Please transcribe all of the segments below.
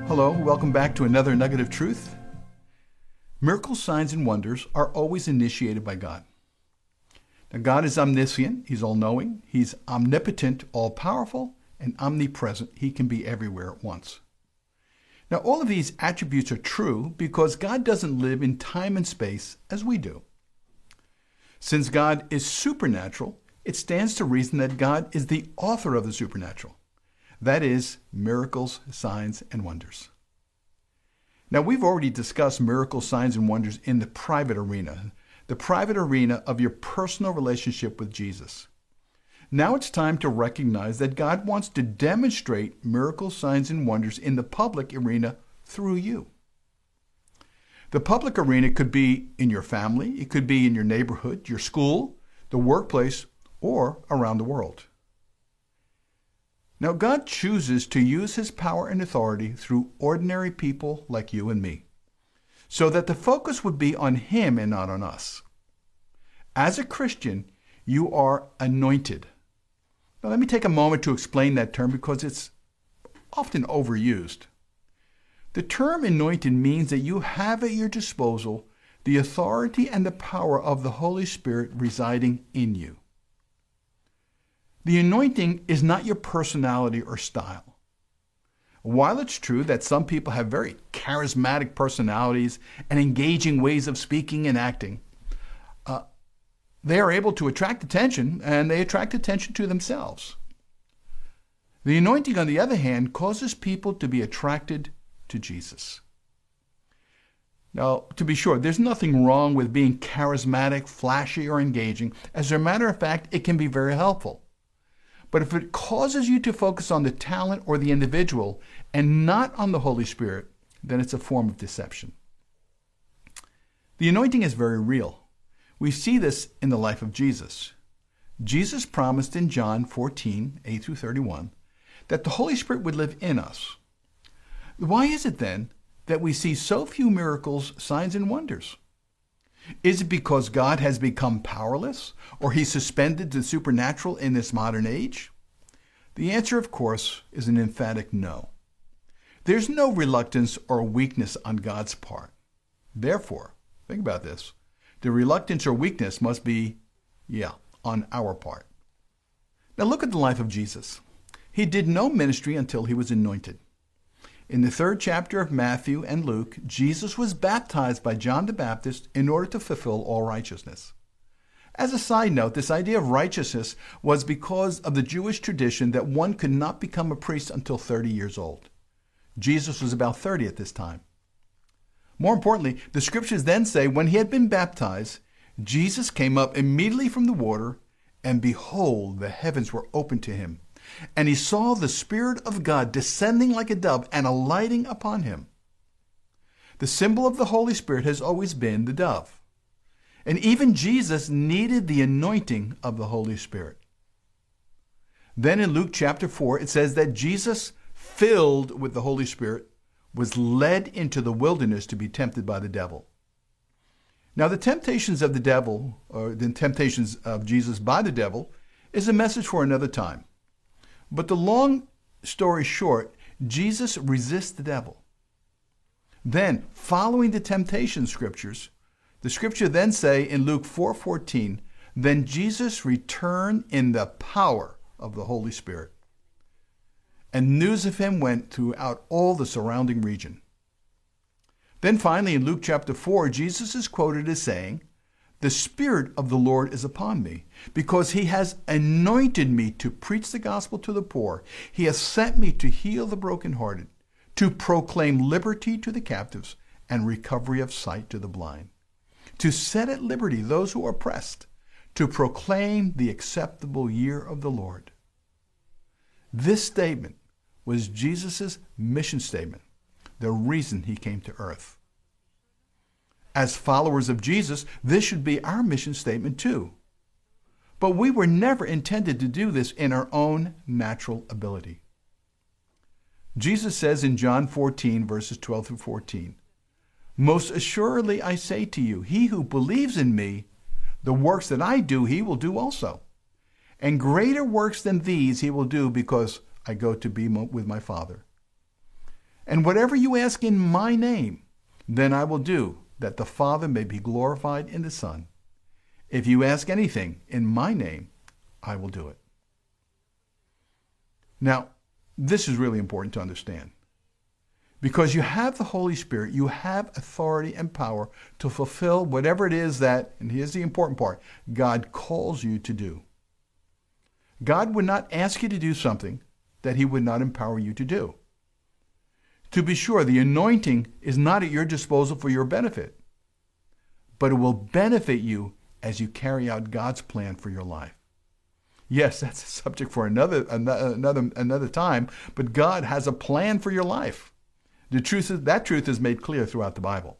Hello, welcome back to another nugget of truth. Miracles, signs, and wonders are always initiated by God. Now, God is omniscient, He's all-knowing, He's omnipotent, all-powerful, and omnipresent. He can be everywhere at once. Now, all of these attributes are true because God doesn't live in time and space as we do. Since God is supernatural, it stands to reason that God is the author of the supernatural. That is, miracles, signs, and wonders. Now, we've already discussed miracles, signs, and wonders in the private arena of your personal relationship with Jesus. Now it's time to recognize that God wants to demonstrate miracles, signs, and wonders in the public arena through you. The public arena could be in your family, it could be in your neighborhood, your school, the workplace, or around the world. Now, God chooses to use His power and authority through ordinary people like you and me, so that the focus would be on Him and not on us. As a Christian, you are anointed. Now, let me take a moment to explain that term because it's often overused. The term anointed means that you have at your disposal the authority and the power of the Holy Spirit residing in you. The anointing is not your personality or style. While it's true that some people have very charismatic personalities and engaging ways of speaking and acting, they are able to attract attention, and they attract attention to themselves. The anointing, on the other hand, causes people to be attracted to Jesus. Now, to be sure, there's nothing wrong with being charismatic, flashy, or engaging. As a matter of fact, it can be very helpful. But if it causes you to focus on the talent or the individual and not on the Holy Spirit, then it's a form of deception. The anointing is very real. We see this in the life of Jesus. Jesus promised in John 14, 8 through 31, that the Holy Spirit would live in us. Why is it then that we see so few miracles, signs, and wonders? Is it because God has become powerless, or He suspended the supernatural in this modern age? The answer, of course, is an emphatic no. There's no reluctance or weakness on God's part. Therefore, think about this, the reluctance or weakness must be, on our part. Now look at the life of Jesus. He did no ministry until He was anointed. In the 3rd chapter of Matthew and Luke, Jesus was baptized by John the Baptist in order to fulfill all righteousness. As a side note, this idea of righteousness was because of the Jewish tradition that one could not become a priest until 30 years old. Jesus was about 30 at this time. More importantly, the scriptures then say when He had been baptized, Jesus came up immediately from the water, and behold, the heavens were opened to Him. And He saw the Spirit of God descending like a dove and alighting upon Him. The symbol of the Holy Spirit has always been the dove. And even Jesus needed the anointing of the Holy Spirit. Then in Luke chapter 4, it says that Jesus, filled with the Holy Spirit, was led into the wilderness to be tempted by the devil. Now, the temptations of the devil, or the temptations of Jesus by the devil, is a message for another time. But the long story short, Jesus resists the devil. Then, following the temptation scriptures, the scripture then say in Luke 4:14, then Jesus returned in the power of the Holy Spirit. And news of Him went throughout all the surrounding region. Then finally in Luke chapter 4, Jesus is quoted as saying, the Spirit of the Lord is upon me, because He has anointed me to preach the gospel to the poor. He has sent me to heal the brokenhearted, to proclaim liberty to the captives, and recovery of sight to the blind, to set at liberty those who are oppressed, to proclaim the acceptable year of the Lord. This statement was Jesus' mission statement, the reason He came to earth. As followers of Jesus, this should be our mission statement too. But we were never intended to do this in our own natural ability. Jesus says in John 14, verses 12 through 14, most assuredly I say to you, he who believes in me, the works that I do, he will do also. And greater works than these he will do, because I go to be with my Father. And whatever you ask in my name, then I will do, that the Father may be glorified in the Son. If you ask anything in my name, I will do it. Now, this is really important to understand. Because you have the Holy Spirit, you have authority and power to fulfill whatever it is that, and here's the important part, God calls you to do. God would not ask you to do something that he would not empower you to do. To be sure, the anointing is not at your disposal for your benefit, but it will benefit you as you carry out God's plan for your life. Yes, that's a subject for another time, but God has a plan for your life. The truth is, that truth is made clear throughout the Bible.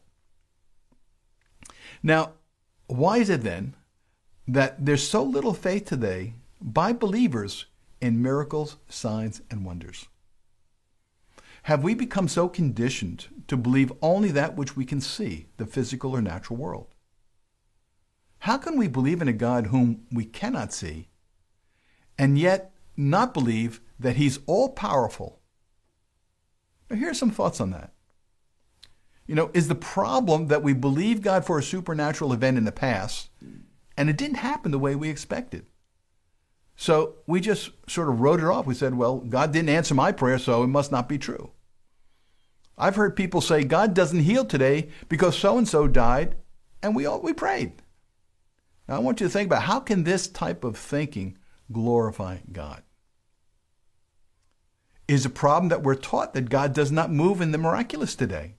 Now, why is it then that there's so little faith today by believers in miracles, signs, and wonders? Have we become so conditioned to believe only that which we can see, the physical or natural world? How can we believe in a God whom we cannot see, and yet not believe that he's all-powerful? Now, here are some thoughts on that. Is the problem that we believe God for a supernatural event in the past, and it didn't happen the way we expected? So we just sort of wrote it off. We said, well, God didn't answer my prayer, so it must not be true. I've heard people say, God doesn't heal today because so-and-so died, and we prayed. Now, I want you to think about, how can this type of thinking glorify God? Is the problem that we're taught that God does not move in the miraculous today?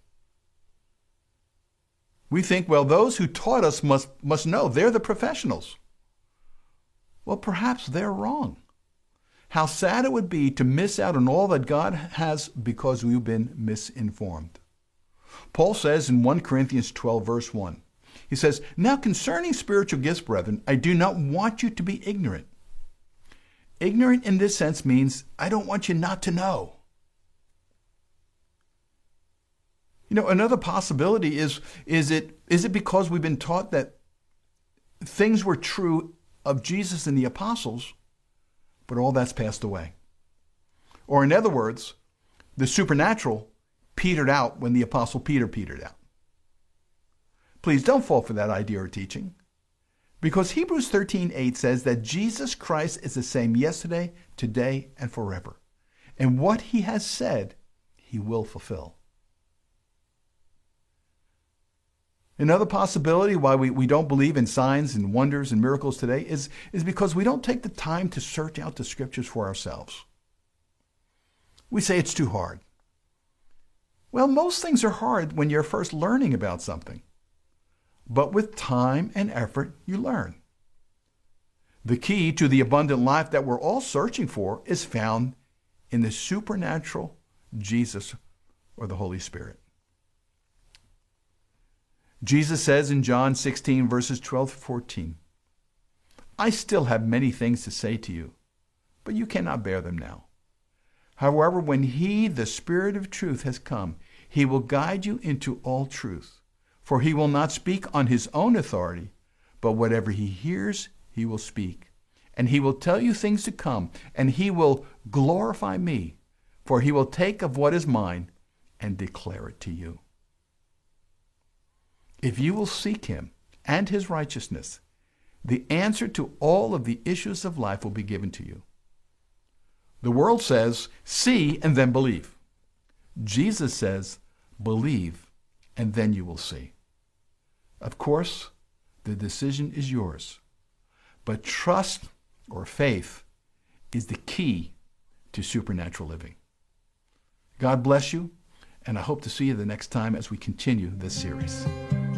We think, well, those who taught us must know. They're the professionals. Well, perhaps they're wrong. How sad it would be to miss out on all that God has because we've been misinformed. Paul says in 1 Corinthians 12, verse 1, he says, "Now concerning spiritual gifts, brethren, I do not want you to be ignorant." Ignorant in this sense means I don't want you not to know. Another possibility is it because we've been taught that things were true of Jesus and the apostles, but all that's passed away? Or in other words, the supernatural petered out when the apostle Peter petered out. Please don't fall for that idea or teaching, because Hebrews 13:8 says that Jesus Christ is the same yesterday, today, and forever. And what he has said, he will fulfill. Another possibility why we don't believe in signs and wonders and miracles today is because we don't take the time to search out the scriptures for ourselves. We say it's too hard. Well, most things are hard when you're first learning about something. But with time and effort, you learn. The key to the abundant life that we're all searching for is found in the supernatural Jesus or the Holy Spirit. Jesus says in John 16, verses 12 to 14, "I still have many things to say to you, but you cannot bear them now. However, when he, the Spirit of truth, has come, he will guide you into all truth. For he will not speak on his own authority, but whatever he hears, he will speak. And he will tell you things to come, and he will glorify me, for he will take of what is mine and declare it to you." If you will seek him and his righteousness, the answer to all of the issues of life will be given to you. The world says, see and then believe. Jesus says, believe and then you will see. Of course, the decision is yours. But trust or faith is the key to supernatural living. God bless you, and I hope to see you the next time as we continue this series.